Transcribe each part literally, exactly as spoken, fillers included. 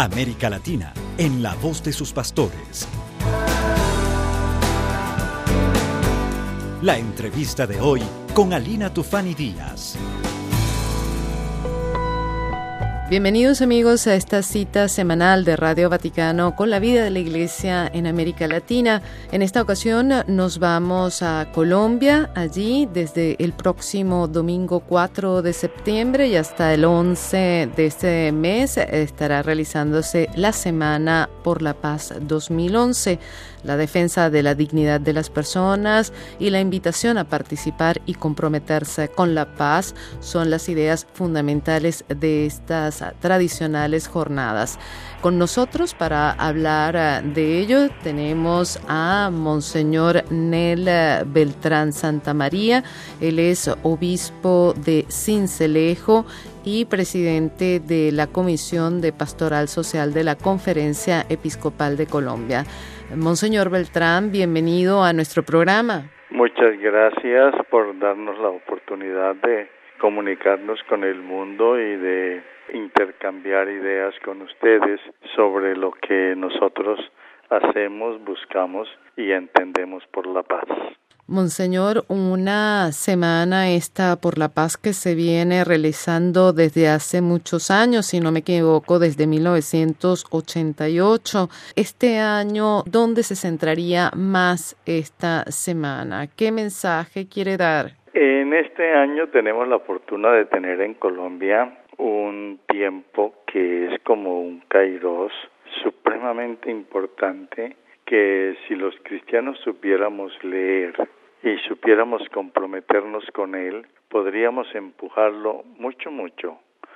América Latina, en la voz de sus pastores. La entrevista de hoy con Alina Tufani Díaz. Bienvenidos amigos a esta cita semanal de Radio Vaticano con la vida de la Iglesia en América Latina. En esta ocasión nos vamos a Colombia. Allí desde el próximo domingo cuatro de septiembre y hasta el once de este mes estará realizándose la Semana por la Paz dos mil once. La defensa de la dignidad de las personas y la invitación a participar y comprometerse con la paz son las ideas fundamentales de estas tradicionales jornadas. Con nosotros para hablar de ello tenemos a Monseñor Nel Beltrán Santamaría. Él es obispo de Sincelejo y presidente de la Comisión de Pastoral Social de la Conferencia Episcopal de Colombia. Monseñor Beltrán, bienvenido a nuestro programa. Muchas gracias por darnos la oportunidad de comunicarnos con el mundo y de intercambiar ideas con ustedes sobre lo que nosotros hacemos, buscamos y entendemos por la paz. Monseñor, una semana esta por la paz que se viene realizando desde hace muchos años, si no me equivoco, desde mil novecientos ochenta y ocho. Este año, ¿dónde se centraría más esta semana? ¿Qué mensaje quiere dar? En este año tenemos la fortuna de tener en Colombia un tiempo que es como un kairos supremamente importante, que si los cristianos supiéramos leer y supiéramos comprometernos con él, podríamos empujarlo mucho, mucho.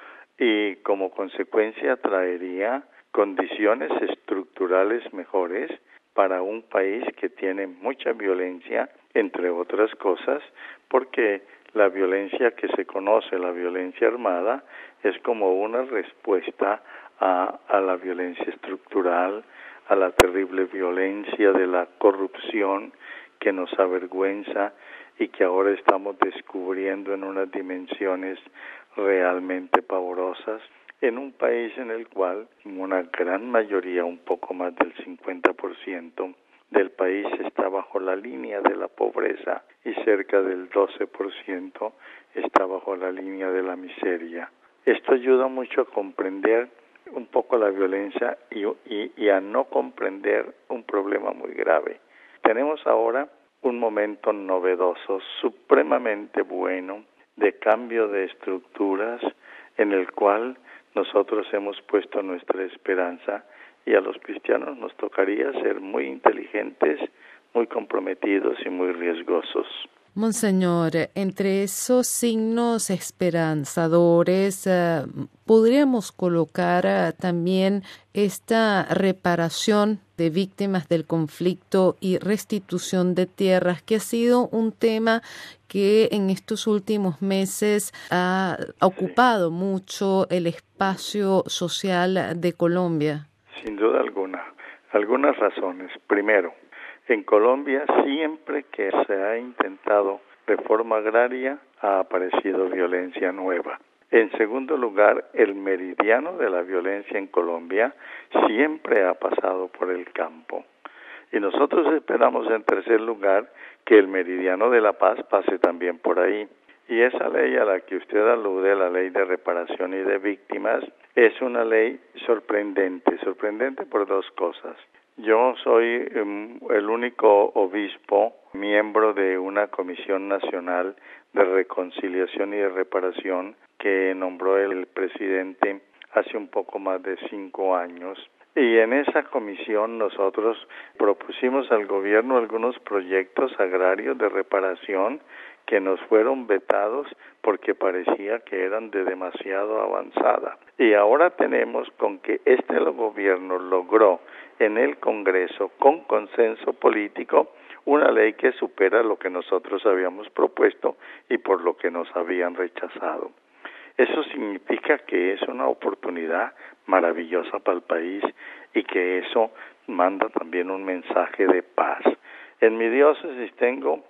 Y como consecuencia traería condiciones estructurales mejores para un país que tiene mucha violencia, entre otras cosas, porque la violencia que se conoce, la violencia armada, es como una respuesta a, a la violencia estructural, a la terrible violencia de la corrupción que nos avergüenza y que ahora estamos descubriendo en unas dimensiones realmente pavorosas, en un país en el cual una gran mayoría, un poco más del cincuenta por ciento del país está bajo la línea de la pobreza y cerca del doce por ciento está bajo la línea de la miseria. Esto ayuda mucho a comprender un poco la violencia y, y, y a no comprender un problema muy grave. Tenemos ahora un momento novedoso, supremamente bueno, de cambio de estructuras en el cual nosotros hemos puesto nuestra esperanza y a los cristianos nos tocaría ser muy inteligentes, muy comprometidos y muy riesgosos. Monseñor, entre esos signos esperanzadores, eh, ¿podríamos colocar eh, también esta reparación de víctimas del conflicto y restitución de tierras, que ha sido un tema que en estos últimos meses ha ocupado sí. mucho el espacio social de Colombia? Sin duda alguna. Algunas razones. Primero, en Colombia siempre que se ha intentado reforma agraria ha aparecido violencia nueva. En segundo lugar, el meridiano de la violencia en Colombia siempre ha pasado por el campo. Y nosotros esperamos en tercer lugar que el meridiano de la paz pase también por ahí. Y esa ley a la que usted alude, la ley de reparación y de víctimas, es una ley sorprendente, sorprendente por dos cosas. Yo soy um, el único obispo, miembro de una comisión nacional de reconciliación y de reparación que nombró el presidente hace un poco más de cinco años. Y en esa comisión nosotros propusimos al gobierno algunos proyectos agrarios de reparación que nos fueron vetados porque parecía que eran de demasiado avanzada. Y ahora tenemos con que este gobierno logró en el Congreso, con consenso político, una ley que supera lo que nosotros habíamos propuesto y por lo que nos habían rechazado. Eso significa que es una oportunidad maravillosa para el país y que eso manda también un mensaje de paz. En mi diócesis tengo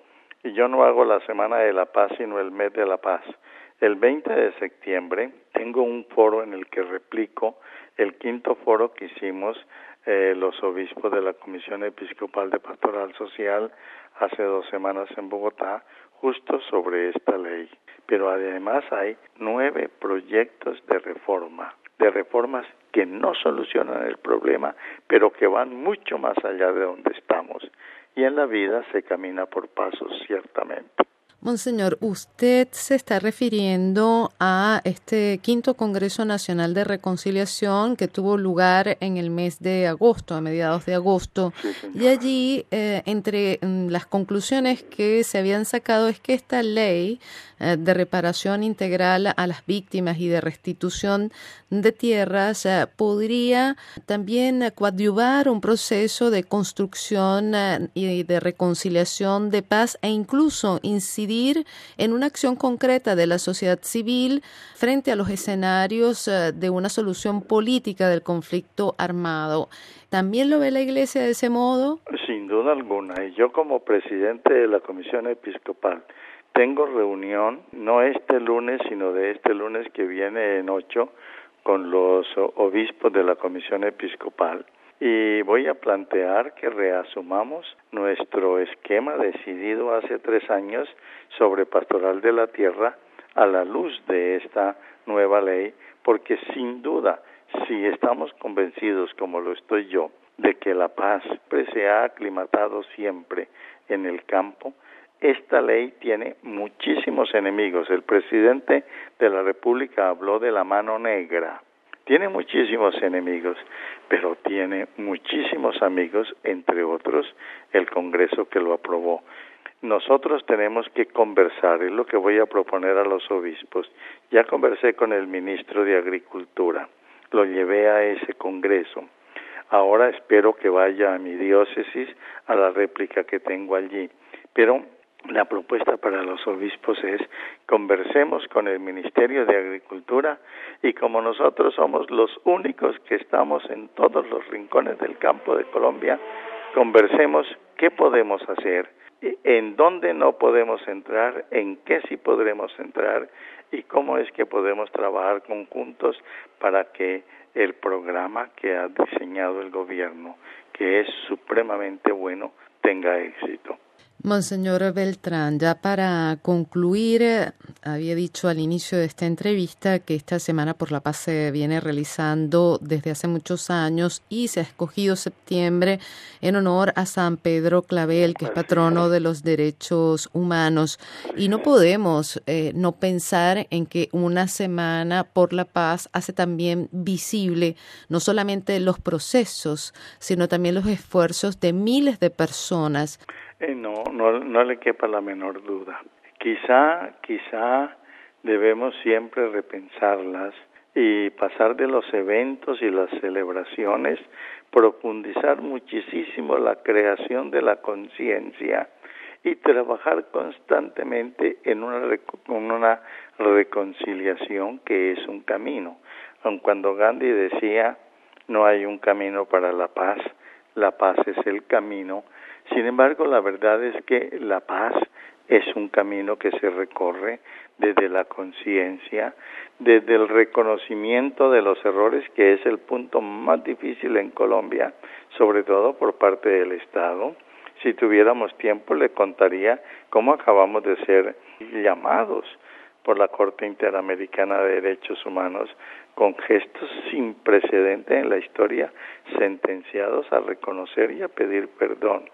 y yo no hago la Semana de la Paz, sino el Mes de la Paz. El veinte de septiembre tengo un foro en el que replico el quinto foro que hicimos eh, los obispos de la Comisión Episcopal de Pastoral Social hace dos semanas en Bogotá, justo sobre esta ley. Pero además hay nueve proyectos de reforma, de reformas que no solucionan el problema, pero que van mucho más allá de donde estamos. Y en la vida se camina por pasos, ciertamente. Monseñor, usted se está refiriendo a este quinto Congreso Nacional de Reconciliación que tuvo lugar en el mes de agosto, a mediados de agosto. Sí, y allí, eh, entre mm, las conclusiones que se habían sacado es que esta ley eh, de reparación integral a las víctimas y de restitución de tierras eh, podría también coadyuvar un proceso de construcción eh, y de reconciliación de paz e incluso incidir en una acción concreta de la sociedad civil frente a los escenarios de una solución política del conflicto armado. ¿También lo ve la Iglesia de ese modo? Sin duda alguna. Y yo como presidente de la Comisión Episcopal tengo reunión, no este lunes, sino de este lunes que viene en ocho, con los obispos de la Comisión Episcopal. Y voy a plantear que reasumamos nuestro esquema decidido hace tres años sobre pastoral de la tierra a la luz de esta nueva ley, porque sin duda, si estamos convencidos, como lo estoy yo, de que la paz se ha aclimatado siempre en el campo, esta ley tiene muchísimos enemigos. El presidente de la República habló de la mano negra. Tiene muchísimos enemigos, pero tiene muchísimos amigos, entre otros el Congreso que lo aprobó. Nosotros tenemos que conversar, es lo que voy a proponer a los obispos. Ya conversé con el ministro de Agricultura, lo llevé a ese Congreso. Ahora espero que vaya a mi diócesis a la réplica que tengo allí. Pero la propuesta para los obispos es conversemos con el Ministerio de Agricultura y como nosotros somos los únicos que estamos en todos los rincones del campo de Colombia, conversemos qué podemos hacer, en dónde no podemos entrar, en qué sí podremos entrar y cómo es que podemos trabajar conjuntos para que el programa que ha diseñado el gobierno, que es supremamente bueno, tenga éxito. Monseñor Beltrán, ya para concluir, había dicho al inicio de esta entrevista que esta Semana por la Paz se viene realizando desde hace muchos años y se ha escogido septiembre en honor a San Pedro Clavel, que es patrono de los derechos humanos. Y no podemos eh, no pensar en que una Semana por la Paz hace también visible no solamente los procesos, sino también los esfuerzos de miles de personas. Eh, no, no, no le quepa la menor duda. Quizá, quizá debemos siempre repensarlas y pasar de los eventos y las celebraciones, profundizar muchísimo la creación de la conciencia y trabajar constantemente en una, en una reconciliación que es un camino. Aun cuando Gandhi decía, no hay un camino para la paz, la paz es el camino. Sin embargo, la verdad es que la paz es un camino que se recorre desde la conciencia, desde el reconocimiento de los errores, que es el punto más difícil en Colombia, sobre todo por parte del Estado. Si tuviéramos tiempo, le contaría cómo acabamos de ser llamados por la Corte Interamericana de Derechos Humanos con gestos sin precedente en la historia, sentenciados a reconocer y a pedir perdón.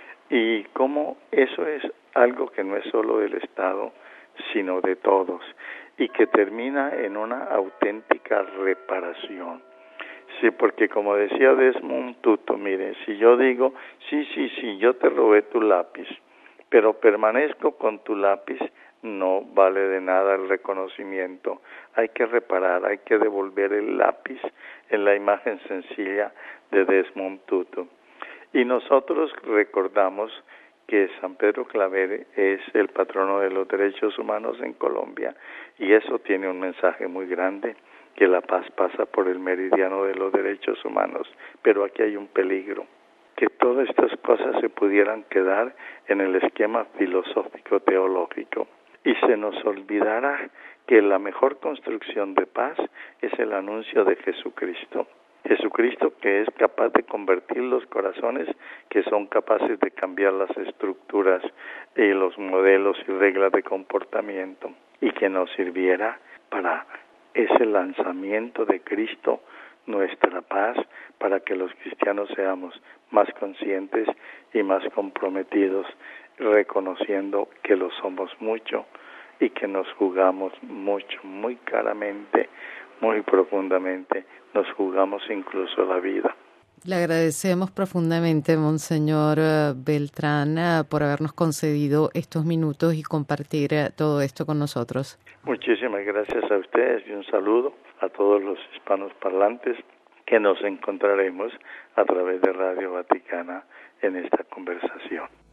Y cómo eso es algo que no es solo del Estado, sino de todos, y que termina en una auténtica reparación. Sí, porque como decía Desmond Tutu, mire, si yo digo, sí, sí, sí, yo te robé tu lápiz, pero permanezco con tu lápiz, no vale de nada el reconocimiento. Hay que reparar, hay que devolver el lápiz en la imagen sencilla de Desmond Tutu. Y nosotros recordamos que San Pedro Claver es el patrono de los derechos humanos en Colombia y eso tiene un mensaje muy grande, que la paz pasa por el meridiano de los derechos humanos. Pero aquí hay un peligro, que todas estas cosas se pudieran quedar en el esquema filosófico teológico y se nos olvidara que la mejor construcción de paz es el anuncio de Jesucristo. Jesucristo que es capaz de convertir los corazones, que son capaces de cambiar las estructuras y los modelos y reglas de comportamiento, y que nos sirviera para ese lanzamiento de Cristo, nuestra paz, para que los cristianos seamos más conscientes y más comprometidos, reconociendo que lo somos mucho y que nos jugamos mucho, muy caramente, muy profundamente, nos jugamos incluso la vida. Le agradecemos profundamente, Monseñor Beltrán, por habernos concedido estos minutos y compartir todo esto con nosotros. Muchísimas gracias a ustedes y un saludo a todos los hispanos parlantes que nos encontraremos a través de Radio Vaticana en esta conversación.